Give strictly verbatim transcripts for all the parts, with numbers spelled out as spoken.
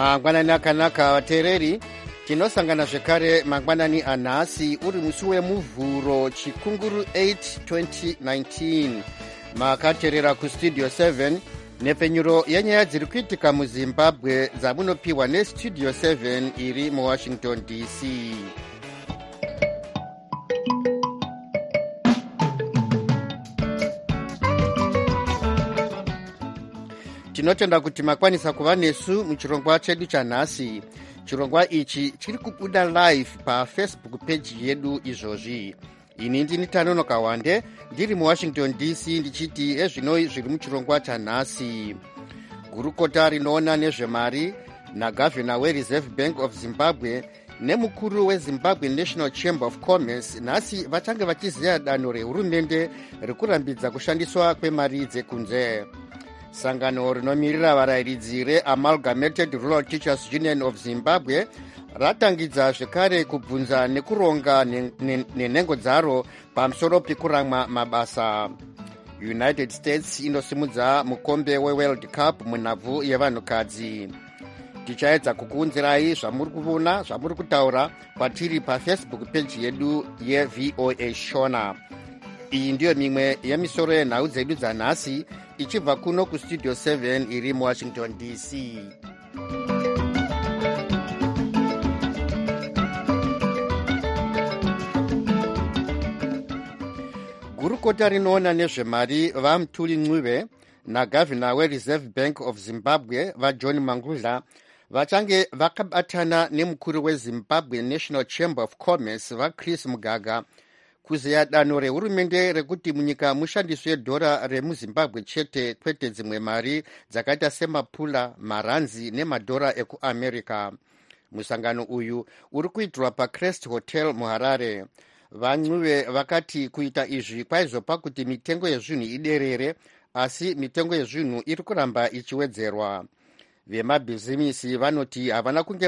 mangwanani akanaka vateereri, tinosangana zvekare mangwanani anhasi uri musi wemuvhuro chikunguru eight twenty nineteen. makateerera kustudio seven nepfenyuro yenyaya dziri kuitika muzimbabwe dzamunopiwa nestudio seven iri muwashington D C. tinotenda kuti makwanisa kuva nesu muchirongwa chedu chanhasi. chirongwa ichi chiri kubuda live pafacebook page yedu izvozvi. ini ndini Tanonoka Wande ndiri muwashington D C ndichiti ezvinoi zviri muchirongwa chanhasi. gurukota rinoona nezvemari nagavhena wereserve bank of zimbabwe nemukuru wezimbabwe national chamber of commerce nhasi vachange vachiziva danho rehurumende rekurambidza kushandiswa kwemari dzekunze. sangano rinomirira varayiridzi reamalgamated rural teachers union of zimbabwe ratangidza zvekare kubvunza nekuronga nenhengo dzaro pamusoro pekuramwa mabasa. united states inosimudza mukombe weworld cup munhabvu yevanhukadzi. tichaedza kukuunzirai zvamuri kuona zvamuri kutaura kwatiri pafacebook page yedu yevoa shona. iyi ndiyo mimwe yemisoro yenhau dzedu dzanhasi ichibva kuno kustudio seven iri muwashington D C. gurukota rinoona nezvemari vamtuli ncube nagavhena wereserve bank of zimbabwe vajohn mangudla vachange vakabatana nemukuru wezimbabwe national chamber of commerce vachris mugaga kuzeya danho rehurumende rekuti munyika mushandiswe dhora remuzimbabwe chete kwete dzimwe mari dzakaita semapula, maranzi nemadhora ekuamerica. musangano uyu uri kuitirwa pacrest hotel muharare. vancube vakati kuita izvi kwaizopa kuti mitengo yezvinhu iderere, asi mitengo yezvinhu iri kuramba ichiwedzerwa. vemabhizimisi vanoti havana kunge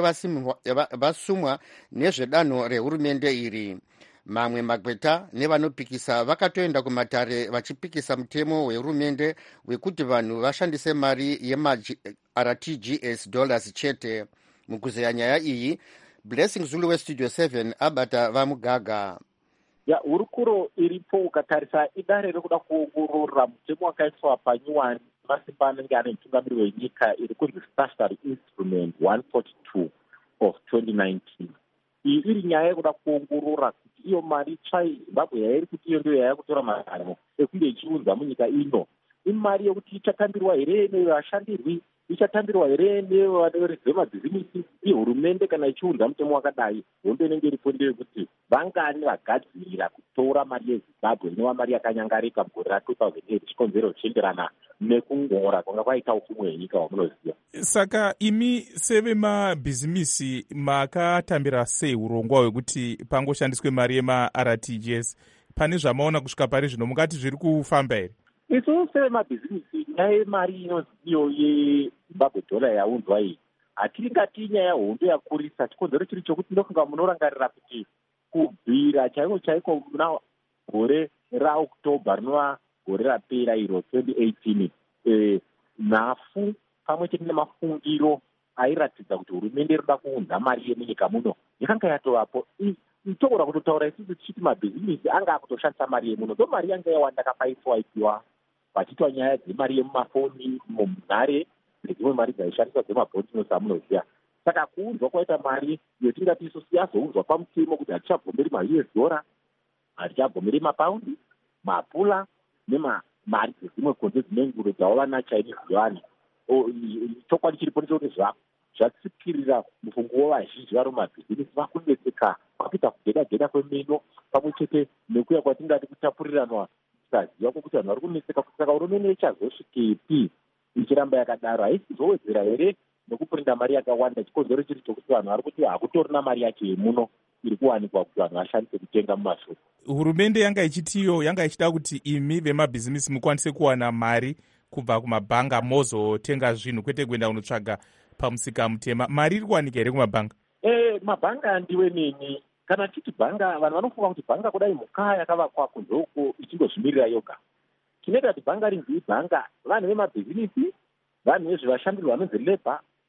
vasumwa nezvedanho rehurumende iri. mamwe magweta nevanopikisa vakatoenda kumatare vachipikisa mutemo wehurumende wekuti vanhu vashandise mari yema-R T G S dollars chete. mukuzeya nyaya iyi, blessing zulu westudio seven abata vamugaga. ya hurukuro iripo ukatarisa idare rekuda kuongorora mutemo wakaiswa panyuwani masimba anenge ane mutungamiri wenyika iri kunzi statutory instrument one forty-two of twenty nineteen. iyi iri nyaya yekuda kuongorora kuti iyo mari tsvai zimbabwe yairi kuti iyo ndiyo yaya kutora magarimo ekunge ichiunza munyika ino imari yekuti ichatambirwa here nevashandirwi, ichatambirwa here nevaneveredzi vemabhizimisi. iyo hurumende kana ichiunza mutemo wakadai, hondo inenge iripo ndeyekuti vangani vagadzirira kutora mari yezimbabwe inova mari yakanyangarika mugore ra two thousand eight chikonzero chichienderana nekungora kwanga kwaita upfumi hwenyika hwamunoziva. saka imi sevemabhizimisi makatambira sei urongwa hwekuti pangoshandiswe mari yema-R T G S? pane zvamaona kusvika pari zvino mungati zviri kufamba here? isu sevemabhizimisi nyaya yemari inonzi iyo yezimbabwe dhola yaunzwa iyi hatingati nyaya hondo yakurisa. chikonzero chiri chokuti ndofunga munorangarira kuti kubvira chaiko chaiko muna gore raoktoba rinova gore rapera iro twenty eighteen, eh, nhafu pamwe chete nemafungiro airatidza kuti hurumende inoda kuunza mari yemunyika muno yakanga yatovapo. togora kutotaura isusu tichiti mabhizimisi anga akutoshandisa mari yemuno, ndo mari yanga yawanda kapaiswaipiwa vachiitwa nyaya dzemari yemumafoni munhare nedzimwe mari dzaishandiswa dzemabhondi nosamunoziva. saka kuunzwa kwaita mari yotingati isusu yazounzwa pamutemo kuti hatichabvomeri ma-U S dollar, hatichabvomeri mapaundi, mapula nemamari dzedzimwe konzo dzinenguro dzawava nachinese yuan. chokwadi chiripo ndechekuti zvatsikirira mufungo wevazhinji vari mumabhizimisi vakunetseka vakuita kugeda geda kwemeno pamwe chete nekuya kwatingati kutapuriranwa kusaziva kwokuti vanhu vari kunetseka. saka hurumende ichazosvikepi ichiramba yakadaro? haisizowedzera here nekuprinda mari yakawanda? chikonzero chiri chokuti vanhu vari kuti hakutorina mari yacho yemuno iri kuwanikwa kuti vanhu vashandise kutenga mumashopu. hurumende yanga ichitiyo yanga ichida kuti imi vemabhizimisi mukwanise kuwana mari kubva kumabhanga mozotenga zvinhu kwete kuenda kunotsvaga pamusika mutema. mari iri kuwanika here kumabhanga? Eh, mabhanga ndiwe neni kana titi bhanga, vanhu vanofunga kuti bhanga kudai mhuka yakavakwa kunze uko ichingozvimirira yoga. chinoita kuti bhanga rinzi ibhanga vanhu vemabhizimisi, vanhu vezvevashandiri vanonzi lebha,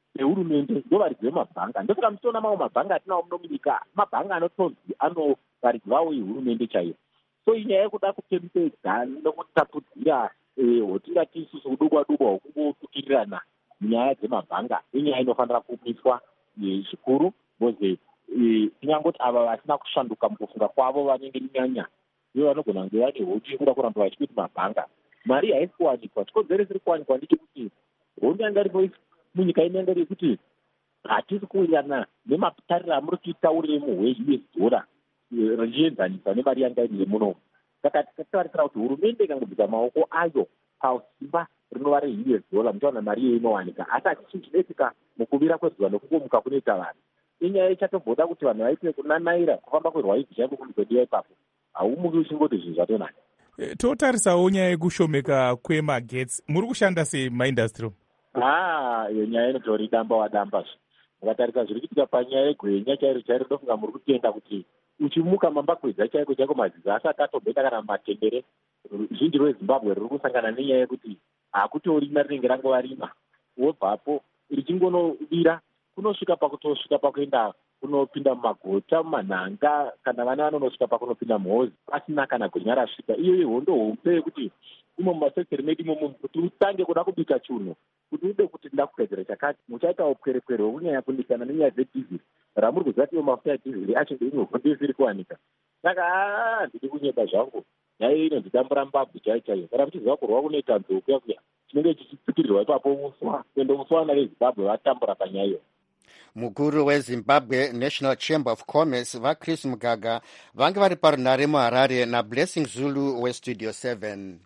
ehurumende ndovaridzwe mabhanga. Ndosaka muchiona mamwe mabhanga atinawo muno munyika mabhanga anotonzi anovaridzwawo ihurumende chaiyo. So inyaya yekuda kupembedza nokutapudzira hotingati isusu kudugwa dugwa hwokungotukirirana munyaya dzemabhanga inyaya inofanira kumiswa zvikuru, boze tinyangoti ava vasina kushanduka mukufunga kwavo vanenge nyanya ivo vanogona kunge vane hondi yekuda kuramba vachikuti mabhanga mari haisi kuwanikwa. Chikonzero isiri kuwanikwa ndechekuti hondi yanga iripo munyika ino yanga iri kuti hatisi kuwirirana nematariro amuri kuita uremu hwe-U S dollar richienzanisa nemari yanga iri yemunomu. Saka tikatarisira kuti hurumende ikangobvisa maoko ayo pasimba rinova re-U S dollar muchaona mari iyo inowanika. Asi hachichinchinesika mukuvira kwezuva nokungomuka kunoita vanhu. Inyaya ichatomboda kuti vanhu vaite kunanaira kufamba kwerwaivhi chaiko kundikwediwa ipapo haumuki uchingoti zvinhu zvatonaka. Totarisawo nyaya yekushomeka kwemagetsi, muri kushanda sei maindastry? Ah, iyo nyaya inotori damba wadamba zvo. Mukatarisa zviri kuitika panyaya yegwenya chairo chairo ndofunga muri kutenda kuti uchimuka mambakwedza chaiko chaiko madzizi asati atobheka kana matendere. Ruzhinji rweZimbabwe ruri kusangana nenyaya yekuti hakutorima rinenge rangova rima, wobvapo richingonovira kunosvika pakutosvika pakuenda kunopinda mumagota mumanhanga kana vana vanonosvika pakunopinda muhozi pasina kana gwenya rasvika. Iyo ihondo hombe yekuti imo mumasekiteri medu imomo kuti utange kuda kubika chunhu kuti ude kuti nda kupedzera chakati muchaita upwerekwere hwekunyanya kundikana nenyaya dzedhiziri ramuri kuziva kuti iyo mafuta edhiziri acho ndeimwe hondo isiri kuwanika. Saka ndiri kunyeka zvangu nyaya ino ndidambura mbabvu chai chaiyo. Kana muchiziva kurwa kunoita nzou kuya kuya chinenge chichitsikirirwa ipapo uswa kuende uswa vana veZimbabwe vatambura panyaya iyo. Mukuru weZimbabwe National Chamber of Commerce vaChris Mugaga vange vari parunhare muHarare naBlessing Zulu weStudio seven.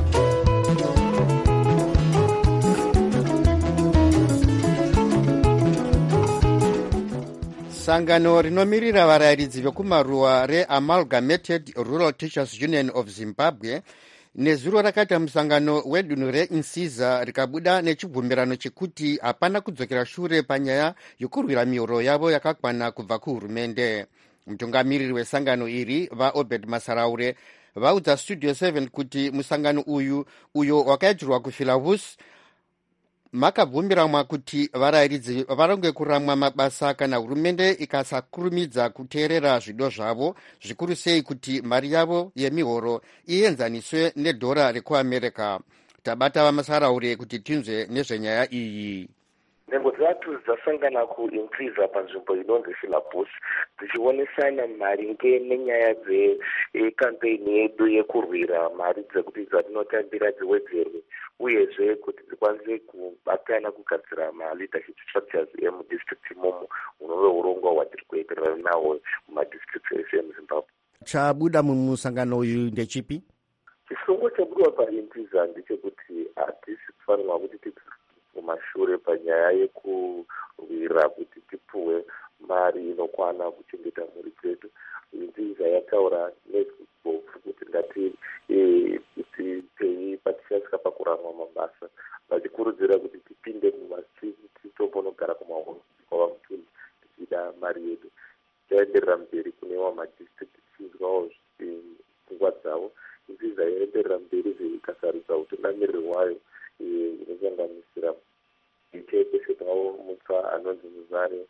Sangano rinomirira varayiridzi vekumaruwa reAmalgamated Rural Teachers Union of Zimbabwe nezuro rakaita musangano wedunhu reinsiza rikabuda nechibvumirano chekuti hapana kudzokera shure panyaya yokurwira mihoro yavo yakakwana kubva kuhurumende. Mutungamiriri wesangano iri vaObed Masaraure vaudza Studio seven kuti musangano uyu uyo wakaitirwa kuFilavus makabvumiramwa kuti varayiridzi varonge kuramwa mabasa kana hurumende ikasakurumidza kuteerera zvido zvavo, zvikuru sei kuti mari yavo yemihoro ienzaniswe nedhora rekuamerica. Tabata vaMasaraure kuti tinzwe nezvenyaya iyi. Nhengo dzatu dzasangana kuinsiza panzvimbo inonzi Filavus dzichionesana maringe nenyaya dzekampeni yedu yekurwira mari dzekuti dzatinotambira dziwedzerwe uyezve kuti dzikwanise kubatana kugadzira maleadership structures emudistrict imomo unove urongwa hwatiri kuenderana nawo mumadistrict ese emuZimbabwe. Chabuda mumusangano uyu ndechipi? Chisungo chabuda painsiza ndechekuti hatisi kufanirwa kuti titi kumashure panyaya yekurwira kuti tipuwe mari inokwana kuchengeta mhuri dzedu. Inziza yataura nezvebofu kuti ngati patichasvika pakuramwa mabasa vachikurudzira kuti tipinde mumastriti titombonogara kumahoro kwava mutuni tichida mari yedu. Taenderera mberi kunewa madistrict tichinzwawo pfungwa dzavo. Inziza yaenderera mberi ikasarudza utungamiriri hwayo inosanganisira ichepese pavo mutsva anonzi Muzare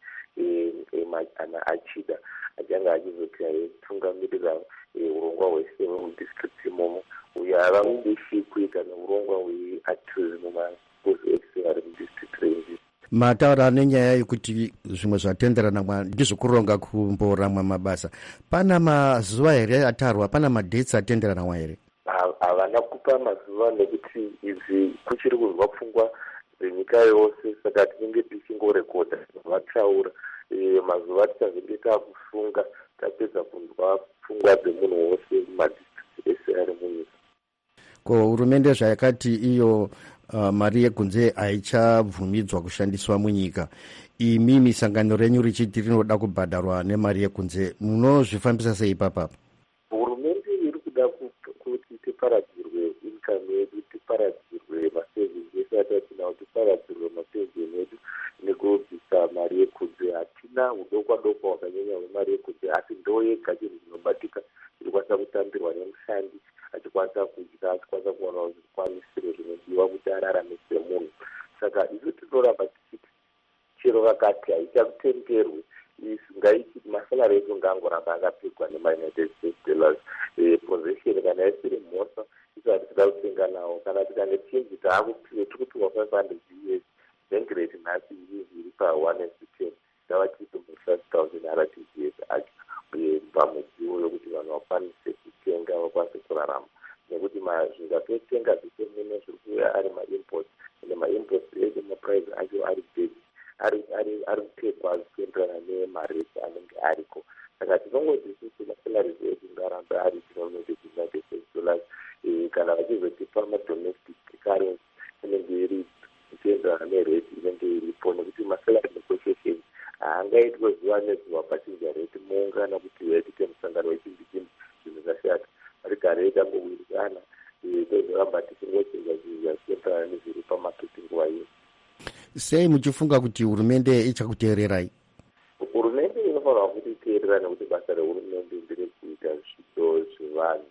ana achida achanga achizoti aitungamirira urongwa hwese hwemudistrict imomo uyo ava mubishi kuita neurongwa hweatrism mumaposi ese ari mudistrict renji. Mataura nenyaya yekuti zvimwe zvatenderana ndizvo kuronga kumboramwa mabasa. Pana mazuva here atarwa, pana madetsi atenderanwa here? Havana kupa mazuva nekuti izvi kuchiri kuzwa pfungwa dzenyika yose, saka tinenge tichingorekodha vataura mazuva tichazenge takusunga tapedza kunzwa pfungwa dzemunhu wose mumadistrict ese ari munyika. Ko hurumende zvayakati iyo uh, mari yegunze haichabvumidzwa kushandiswa munyika, imi misangano renyu richiti rinoda kubhadharwa nemari yegunze, munozvifambisa sei papapa? Hurumende iri kuda kuti tiparadzirwe income yedu, tiparadzirwe masevhingi ese atatinawo, tiparadzirwe masevhingi edu nekubvisa mari yekunze. Hatina hudokwa dokwa hwakanyanya hwemari yekunze, asi ndo yega chinhu chinobatika chirikwanisa kutambirwa nemushandi achikwanisa kudya, achikwanisa kuonawo zvikwanisiro zvinodiwa kuti ararame semunhu. Saka isu tinoramba tichiti masalari edu ngangoramba akapigwa nemaunited states dollars. Position kana isiri mhosa isati tida kutenga nawo kana tikange chinji taakupiwe tiri kupiwa five hundred U S bank rate nhasi iri pa-one is to ten ndava tipi mu-five thousand R T G S acho pamwedzi uyo kuti vanhu vakwanise kutenga vakwanise kurarama, nekuti zvingatotenga zvisemene zviri kuuya ari ma-import ende ma-import edu maprice acho ari big ari kupekwa zvichienderana nemarate anenge ariko. Saka tinongoti sisi masalari edu ngarambe ari denominated United States dollars kana vachizotipa madomestic currency inenge iri ichienderana nerate inenge iripo, nekuti masalari negotiation haangaitwe zuva nezuva pachinja rate muungana kuti tiite musangano wechimbi-chimbi zvinhu zvashata rigare tangowirirana tozoramba tichingochinja chinja zvichienderana nezviri pamaketi nguva iyo. Sei muchifunga kuti hurumende ichakuteererai? Hurumende inofanira kuti iteerera nekuti basa rehurumende ndere kuita zvido zvevanhu.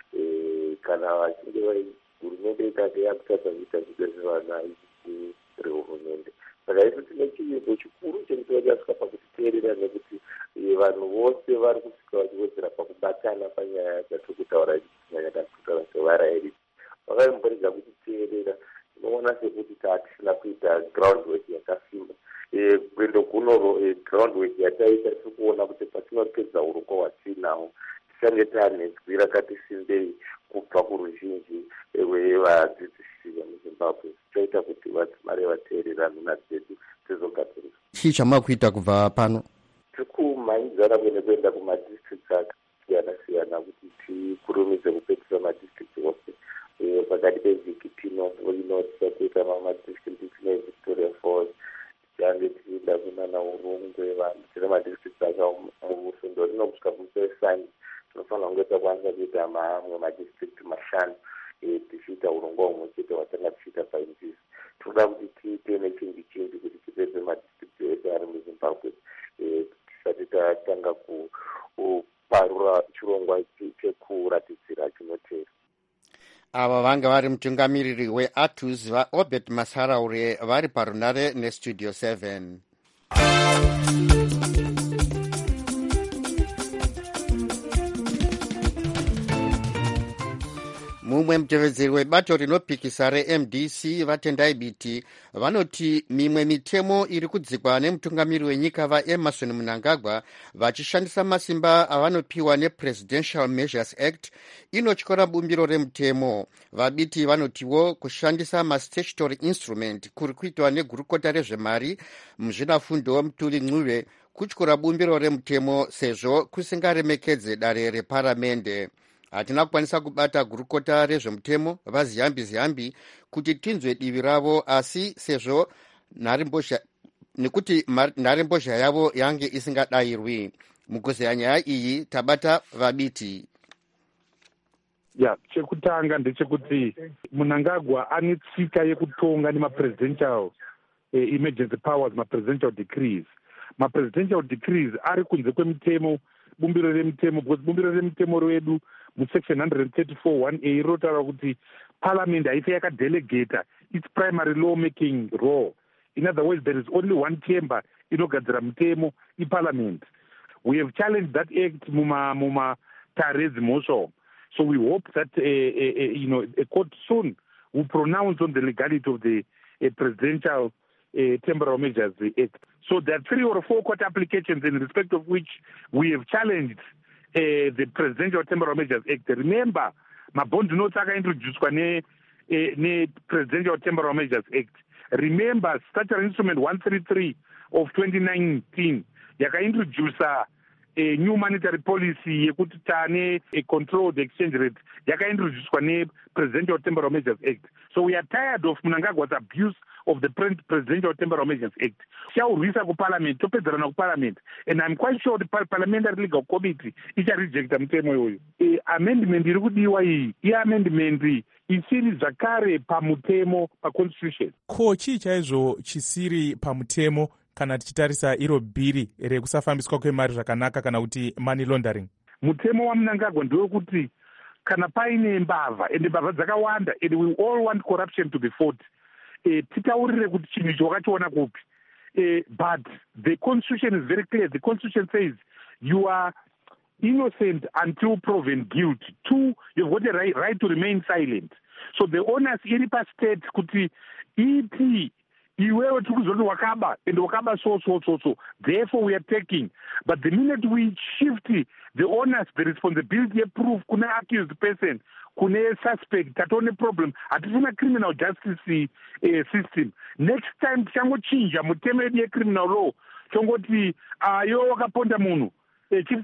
Kana vachinge hurumende ikati yakutadza kuita zvido zvevanhu haisi rehurumende. Saka isu tine chiyimbo chikuru chekuti vachasvika pakutiteerera, nekuti vanhu vose vari kusvika vachiwedzera pakubatana panyaya dzatiri kutaura nyaya dzatiri kutaura sevarairidzi. Vakaimboridza kutiteerera, tinoona sekuti taatisina kuita groundwork yakasimba. Kuendo kuno groundwork yataita tiri kuona kuti patinopedza urongwa hwatinawo tichange taane zwi rakati simbei kubva kuruzhinji rwevadzidzisi vemuzimbabwe zvichaita kuti vadzimare vateerera nhuna dzedu dzizogadziriswa. Chii chamakuita kubva pano? Tiri kumhanyidzana kuende kuenda kumadistricts akasiyana-siyana kuti tikurumidze kupedzisa madistricts ose. Pakati pevhiki tino ino tichakuita madistricts tine Victoria Falls, tichange tichienda kunana Urungwe, vanhu tine madistricts aka mubusundo rino kusvika kumusesani tinofanira kunge takwanisa kuita mamwe madistrict mashanu tichiita urongwa humwe chete hwatanga tichiita painzisi. Tinoda kuti tiite nechinji-chinji kuti tipedze madistrict ese ari muzimbabwe tisati tatanga kuparura chirongwa chekuratidzira chinotevera. Ava vanga vari mutungamiriri weATUS vaObert Masaraure vari parunare nestudio seven. Mumwe mutevedzeri webato rinopikisa reM D C vatendai biti vanoti mimwe mitemo iri kudzikwa nemutungamiri wenyika vaEmmerson Mnangagwa vachishandisa masimba avanopiwa nePresidential Measures Act inotyora bumbiro remutemo. Vabiti vanotiwo kushandisa mastatutory instrument kuri kuitwa negurukota rezvemari muzvinafundo Mutuli Ncube kutyora bumbiro remutemo sezvo kusingaremekedze dare reparamende. Hatina kukwanisa kubata gurukota rezvemutemo vaziyambi-ziyambi kuti tinzwe divi ravo, asi sezvo nharembozha nekuti nharembozha yavo yange isingadayirwi. Mukuzeya nyaya iyi tabata vabiti. Ya, chekutanga ndechekuti Mnangagwa ane tsika yekutonga nemapresidential eh, emergency powers, mapresidential decrees. Mapresidential decrees ari kunze kwemutemo, bumbiro remutemo, because bumbiro remutemo redu musection one thirty-four one A rotaura kuti parliament haife yakadelegata its primary law making role. In other words, there is only one chamber inogadzira mutemo iparliament. We have challenged that act muma muma tare dzimhosva. So we hope that uh, uh, you know a court soon will pronounce on the legality of the uh, presidential uh, temporal measures act. So there are three or four court applications in respect of which we have challenged uh, the presidential temporal measures act. Remember, mabond notes are introduced by the presidential temporal measures act. Remember, statutory instrument one thirty-three of twenty nineteen yaka introduce a new monetary policy yekuti tane a control the exchange rate yaka introduced by the presidential temporal measures act. So we are tired of Mnangagwa's abuse of the presidential temporal measures act. Shaurisa ku parliament topedzerana ku parliament, and I'm quite sure the parliamentary legal committee icha reject mutemo yoyo. E, amendment iri kudiwa iyi i amendment isiri zvakare pamutemo pa constitution. Ko chii chaizvo chisiri pamutemo kana tichitarisa iro bhiri rekusafambiswa kwemari zvakanaka kana kuti money laundering? Mutemo waMnangagwa ndewekuti kana paine mbavha, ende mbavha dzakawanda, and we all want corruption to be fought. E, titaurire kuti chinhu icho wakachiona kupi. Uh, but the constitution is very clear. The constitution says you are innocent until proven guilty. Two, you've got the right, right to remain silent. So the onus iripa state kuti iti iwewe tikuzoti wakaba and wakaba so so so so. Therefore we are taking. But the minute we shift the onus, the responsibility of proof kuna accused person, kuna suspect, tatone problem. Atifuna criminal justice uh, system. Next time chango chinja muteme ye criminal law. Chongoti ayo uh, wakaponda munu. So this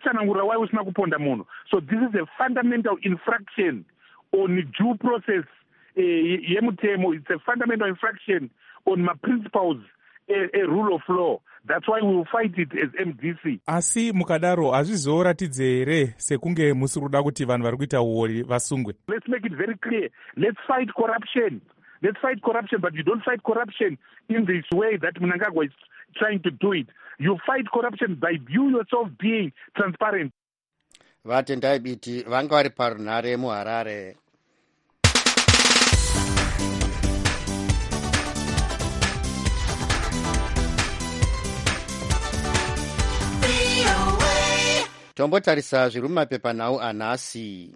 is a fundamental infraction on due process. It's a fundamental infraction on my principles, a, a rule of law. That's why we will fight it as M D C. Asi mukadaro azvizoratidze here sekunge musiri kuda kuti vanhu vari kuita uori vasungwe. Let's make it very clear. Let's fight corruption. Let's fight corruption, but you don't fight corruption in this way that Mnangagwa is trying to do it. You fight corruption by you yourself being transparent. Vatendai biti vanga vari parunhare muHarare. Tombotarisa zviri mumapepanhau anhasi.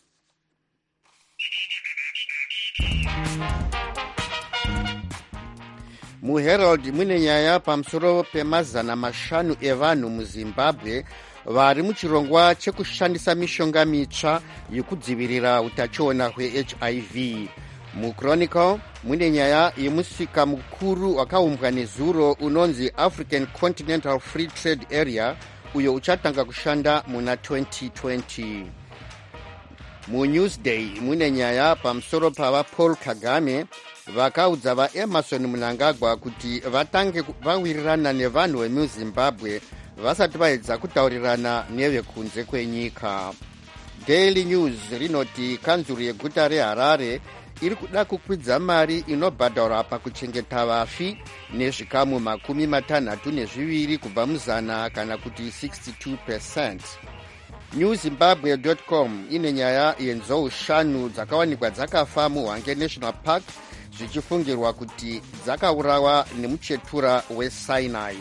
MuHerald mune nyaya pamusoro pemazana mashanu evanhu muZimbabwe vari muchirongwa chekushandisa mishonga mitsva yekudzivirira utachiona hweH I V. MuChronicle mune nyaya yemusika mukuru wakaumbwa nezuro unonzi African Continental Free Trade Area uyo uchatanga kushanda muna twenty twenty. MuNewsday mune nyaya pamusoro pava Paul Kagame vakaudza vaEmerson Mnangagwa kuti vatange vawirirana nevanhu vemuZimbabwe vasati vaedza kutaurirana nevekunze kwenyika. Daily News rinoti kanzuru yeguta reHarare iri kuda kukwidza mari inobhadharwa pakuchengeta vafi nezvikamu makumi matanhatu nezviviri kubva muzana kana kuti sixty-two percent. new zimbabwe dot com ine nyaya yenzou shanu dzakawanikwa dzakafa muHwange National Park zvichifungirwa kuti dzakaurawa nemuchetura wecyanide.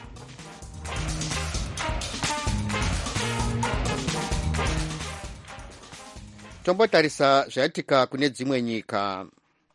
Tombotarisa zvaitika kune dzimwe nyika.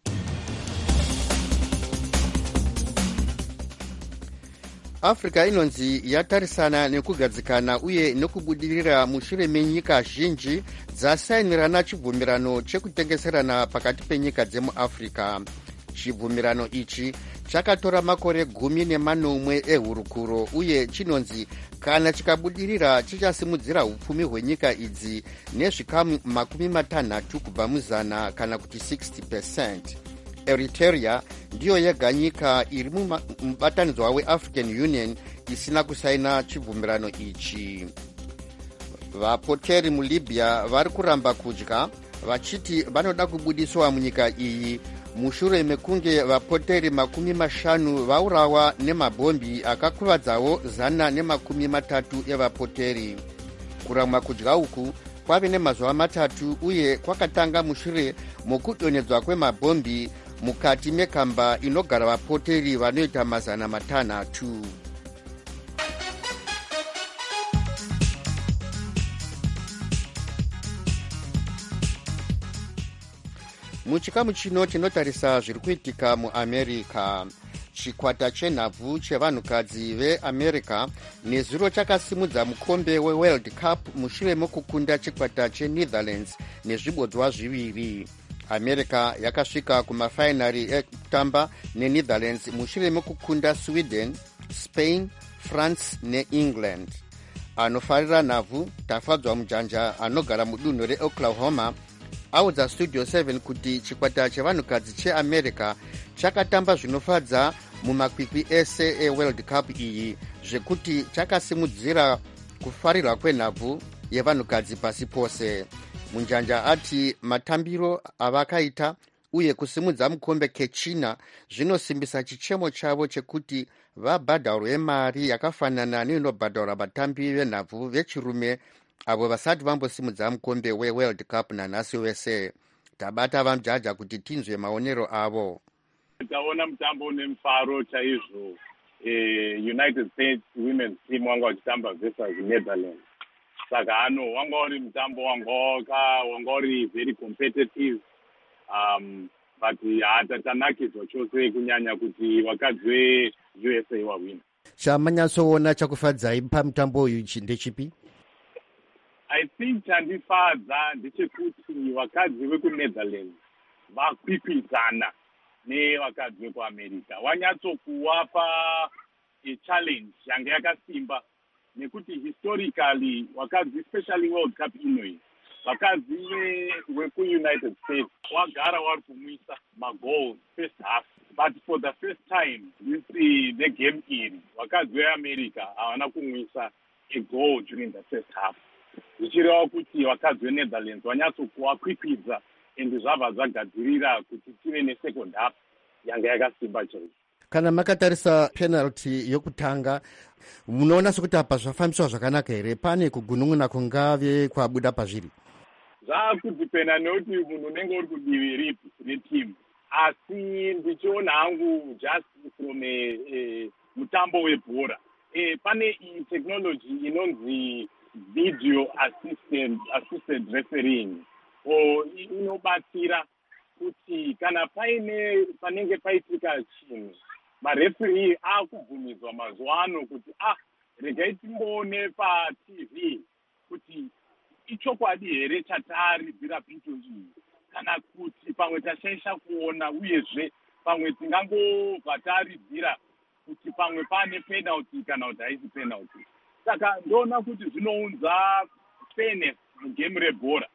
Africa inonzi yatarisana nekugadzikana uye nekubudirira mushure menyika zhinji dzasainirana chibvumirano chekutengeserana pakati penyika dzemuAfrica. Chibvumirano ichi chakatora makore gumi nemanomwe ehurukuro uye chinonzi kana chikabudirira chichasimudzira upfumi hwenyika idzi nezvikamu makumi matanhatu kubva muzana kana kuti sixty percent. Eritrea ndiyo yega nyika iri mubatanidzwa weAfrican Union isina kusaina chibvumirano ichi. Vapoteri muLibya vari kuramba kudya vachiti vanoda kubudiswa munyika iyi mushure mekunge vapoteri makumi mashanu vaurawa nemabhombi akakuvadzawo zana nemakumi matatu evapoteri. Kuramba kudya uku kwave nemazuva matatu uye kwakatanga mushure mokudonhedzwa kwemabhombi mukati mekamba inogara vapoteri vanoita mazana matanhatu. Muchikamu chino tinotarisa zviri kuitika muAmerica. Chikwata chenhabvu chevanhukadzi veAmerica nezuro chakasimudza mukombe weWorld Cup mushure mokukunda chikwata cheNetherlands nezvibodzwa zviviri. America yakasvika kumafainari ekutamba neNetherlands mushure mokukunda Sweden, Spain, France neEngland. Anofarira nhabvu tafadzwa mujanja anogara mudunhu reOklahoma audza Studio seven kuti chikwata chevanhukadzi cheAmerica chakatamba zvinofadza mumakwikwi ese eWorld Cup iyi zvekuti chakasimudzira kufarirwa kwenhabvu yevanhukadzi pasi pose. Munjanja ati matambiro avakaita uye kusimudza mukombe kechina zvinosimbisa chichemo chavo chekuti vabhadharwe mari yakafanana neinobhadharwa vatambi venhabvu vechirume avo vasati vambosimudza mukombe weWorld Cup nanhasi wese. Tabata vamujaja kuti tinzwe maonero avo. Taona mutambo une mufaro chaizvo eh, United States women's team wanga wachitamba versus Netherlands. Saka ano wanga uri mutambo wanga wanga uri very competitive. Um, but hatatanakidzwa chose kunyanya kuti vakadzi ve-U S A wawina. Chamanyatsoona chakufadzai pamutambo uyu ndechipi? I think chandifadza ndechekuti vakadzi vekuNetherlands vakwikwidzana nevakadzi vekuAmerica. Wanyatsokuwapa challenge yanga yakasimba nekuti historically vakadzi especially World Cup inoyi vakadzi vekuUnited States wagara vari kumwisa magoals first half, but for the first time this the game iri vakadzi veAmerica havana kumwisa a goal during the first half, zvichireva kuti vakadzi veNetherlands vanyatsokuwakwikwidza ende zvabva zvagadzirira kuti tive nesecond half yanga yakasimba chaizvo. Kana makatarisa penalty yokutanga munoona sekuti apa zvafambiswa zvakanaka here? Pane kugunun'una kungave kwabuda pazviri? Zvakudipenda nekuti munhu unenge uri kudivi ripi retimu, asi ndichiona hangu just from a, a mutambo webhora e, pane technology inonzi video assistant, assistant refereeing o inobatsira kuti kana paine panenge paitika chinhu mareferi akubvumidzwa mazuva ano kuti ah regai timboone paT V kuti ichokwadi here chataridzira picho iyi, kana kuti pamwe tashaisha kuona, uyezve pamwe tingangobva taridzira kuti pamwe pane penalty kana kuti haisi penalty. Saka ndoona kuti zvinounza fairness mugame rebhora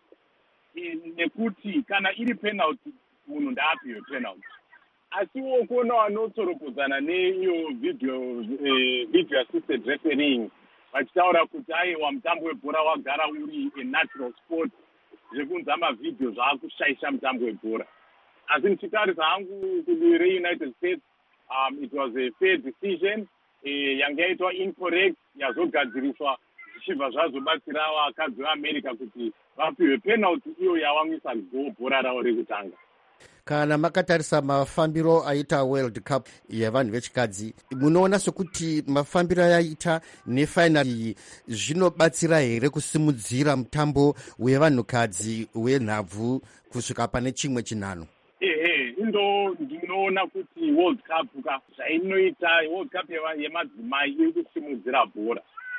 nekuti kana iri penalty munhu ndaapiwe penalty. Asiwo kuona vanotsoropozana neiyo video eh, video assisted refereeing vachitaura kuti aiwa mutambo webhora wagara uri a natural sport, zvekunza mavidhio zvaakushaisha mutambo webhora. Asi ndichitarisa hangu kudivi reUnited States, um, it was a fair decision eh, yanga yaitwa incorrect yazogadziriswa zvichibva zvazobatsira vakadzi veAmerica kuti vapiwe penalty iyo yavamwisa go bhora ravo rekutanga. Kana makatarisa mafambiro aita World Cup yavanhu vechikadzi, munoona sekuti mafambiro ayaita nefainali iyi zvinobatsira here kusimudzira mutambo wevanhukadzi wenhabvu kusvika pane chimwe chinhano? Ehe, indo ndinoona kuti World Cup ka zvainoita World Cup yemadzimai iri kusimudzira bhora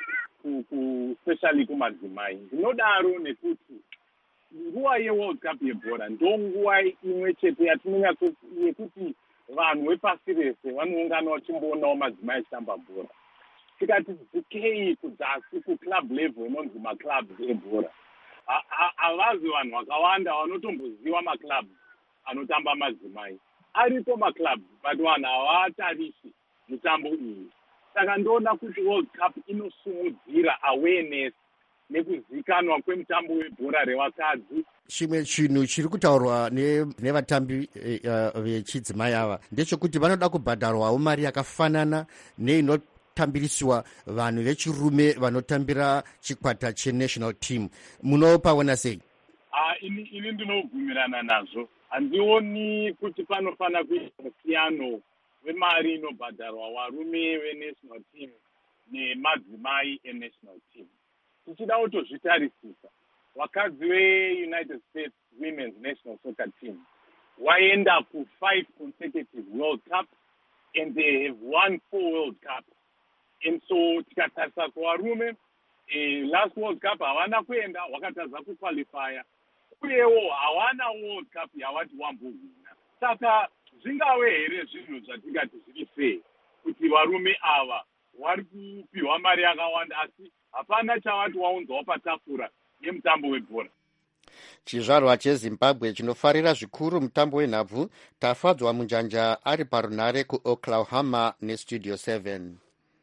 especially kumadzimai. Ndinodaro nekuti nguva yeWorld Cup yebhora ndo nguva imwe chete yatinonyatso yekuti vanhu vepasi rese vanoungana vachimboonavo madzimai achitamba bhora. Tikati dzikei kudzasi kuclub level inonzi maclubs ebhora, havazi vanhu vakawanda vanotomboziva maclubs anotamba madzimai. Aripo maclubs but vanhu havatarisi mitambo iyi. Saka ndoona kuti World Cup inosimudzira awareness nekuzikanwa kwemutambo webhora revakadzi. Chimwe chinhu chiri kutaurwa nevatambi vechidzimai ava ndechekuti vanoda kubhadharwawo mari yakafanana neinotambiriswa vanhu vechirume vanotambira chikwata chenational team. Munopaona sei? Ini ini ndinobvumirana nazvo. Handioni kuti panofanira kuita musiyano wemari inobhadharwa varume venational team nemadzimai enational team. Tichida kutozvitarisisa, vakadzi veUnited States Women's National Soccer Team waenda ku five consecutive World Cup and they have won four World Cup. And so tikatarisa kuvarume, eh, last World Cup havana kuenda, wakatadza kuqualifya, uyewo hawana World Cup yavati wambohwina. Saka zvingave here zvinhu zvatingati zviri fair kuti varume ava vari kupiwa mari yakawanda asi hapana chavati waunzawo patafura yemutambo webhora. Chizvarwa cheZimbabwe chinofarira zvikuru mutambo wenhabvu tafadzwa munjanja ari parunhare kuOklahoma neStudio seven.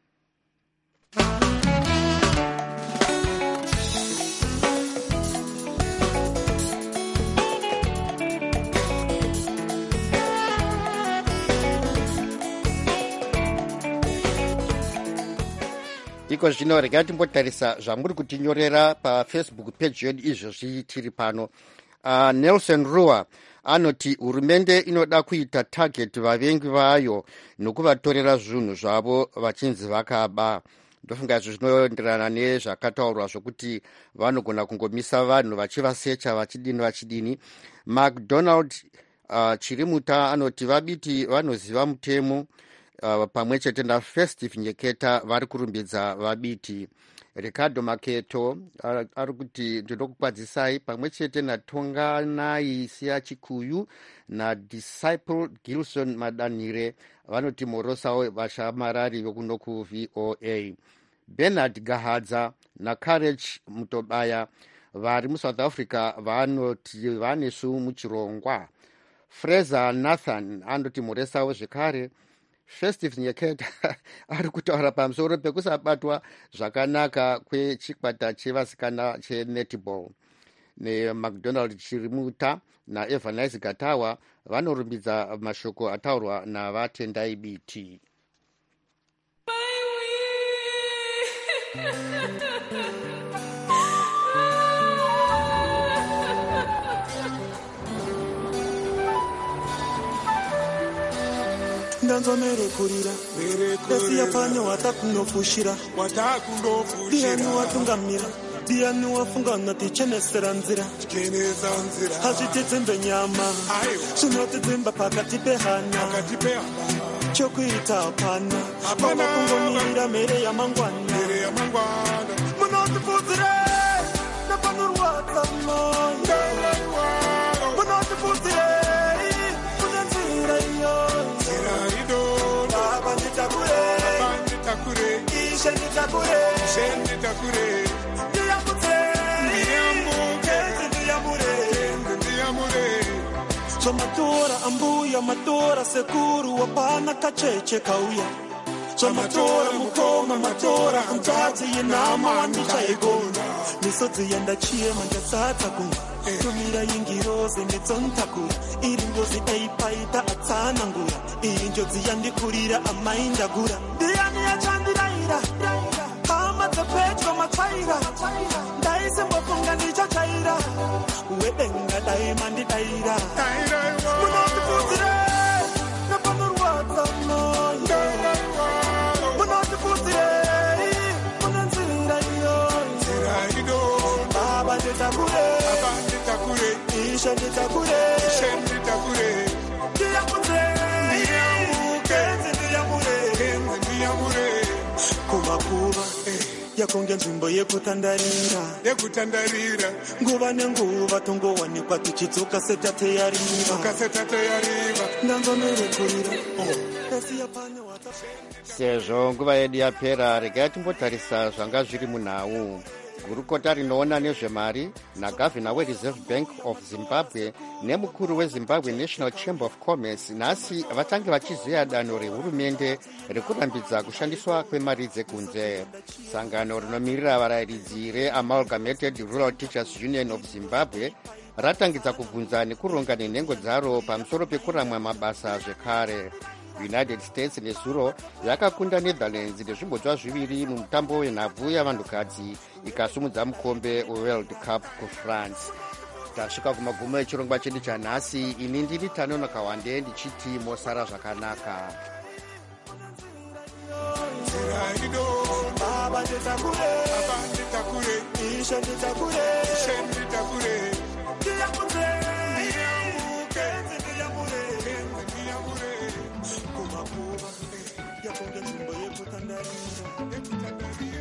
Iko zvino regai timbotarisa zvamuri kutinyorera pafacebook page yedu izvozvi tiri pano. uh, Nelson Rua anoti hurumende inoda kuita target vavengi vayo nokuvatorera zvinhu zvavo vachinzi vakaba. Ndofunga izvo zvinoenderana nezvakataurwa zvokuti vanogona kungomisa vanhu vachivasecha vachidini vachidini. McDonald uh, Chirimuta anoti vabiti vanoziva mutemo uh, pamwe chete naFestive Nyeketa vari kurumbidza vabiti. Ricardo Maketo ari kuti ndinokukwadzisai pamwe chete naTonganai Siya Chikuyu naDisciple Gilson Madanire vanoti morosawo vashamarari vekuno kuV O A. Bernard Gahadza naCourage Mutobaya vari muSouth Africa vanoti vanesu muchirongwa. Fraser Nathan anoti muresawo zvekare. Festive Nyeketa ari kutaura pamusoro pekusabatwa zvakanaka kwechikwata chevasikana chenetball. NeMcDonald Chirimuta naEvanice Gatawa vanorumbidza mashoko ataurwa navatendai biti. ndanzomere kurira ndasiya panyo watakunofushira ndiani watungamira ndiani wafungana tichenesera nzira hazvititsimbe nyama zvinotitsimba pakati pehana chokuita hapana vava kungomirira mhere yamangwana munotifudzire nepanorwadza moyo munotifudzire kune nzira iyoyo Somatora ambuya matora sekuru wapana kacheche kauya Somatora mukoma matora mtazi yenama wandicha egona Misodzi yenda chie manjasata kunga Tumira yingiroze netsontakura Iringozi eipaita atsana ngura Injozi yandikurira amainda gura Diani ya chandiraira Kama tepetro matwaira Daise mbofunga nicha chaira Webenga daima ndidaira Munoti putire Nepanurwata moyo Munoti putire Munenzira iyo Baba nditakure Isha nditakure Ndiyamure Kenzi ndiyamure Kumakuba yakonge nzvimbo yekutandarira yekutandarira nguva nenguva tongowanikwa tichidzoka setateyariva kasetateyariva ndanzomerekurira kasiya panyo wata sezvo nguva yedu yapera regai timbotarisa zvanga zviri munhau. Gurukota rinoona nezvemari nagavhina weReserve Bank of Zimbabwe nemukuru weZimbabwe National Chamber of Commerce nhasi vatange vachizeya danho rehurumende rekurambidza kushandiswa kwemari dzekunze. Sangano rinomirira varayiridzi reAmalgamated Rural Teachers Union of Zimbabwe ratangidza kubvunza nekuronga nenhengo dzaro pamusoro pekuramwa mabasa zvekare. United States nezuro yakakunda Netherlands nezvimbodzwa zviviri mumutambo wenhabvu yavanhukadzi ikasumudza mukombe weWorld Cup kuFrance. Tasvika kumagumo echirongwa chedu chanhasi. Ini ndini Tanono Kawande ndichiti mosara zvakanaka. yakonge nzvimbo yekutandarira